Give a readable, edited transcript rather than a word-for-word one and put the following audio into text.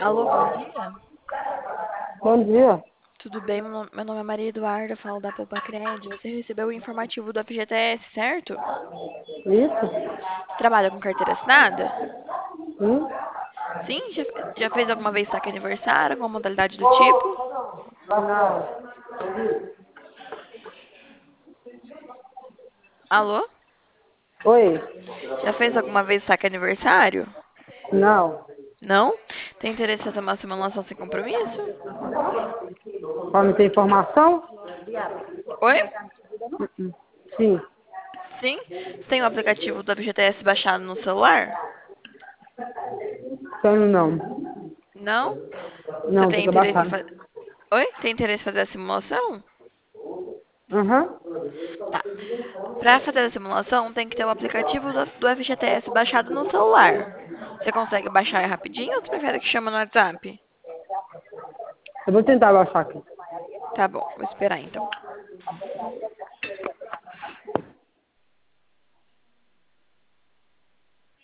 Alô, bom dia. Bom dia. Tudo bem? Meu nome é Maria Eduarda, falo da Poupa-Cred. Você recebeu o informativo do FGTS, certo? Isso? Você trabalha com carteira assinada? Hum? Sim? Já fez alguma vez saque aniversário, com modalidade do tipo? Não. Alô? Oi? Já fez alguma vez saque aniversário? Não. Não? Tem interesse em fazer uma simulação sem compromisso? Pode me ter informação? Oi? Sim. Sim? Você tem o aplicativo do FGTS baixado no celular? Tenho não. Não? Você Não, tem tem que interesse em baixar. fazer... Oi? Tem interesse em fazer a simulação? Aham. Tá. Para fazer a simulação, tem que ter o aplicativo do FGTS baixado no celular. Você consegue baixar rapidinho ou você prefere que chama no WhatsApp? Eu vou tentar baixar aqui. Tá bom, vou esperar então.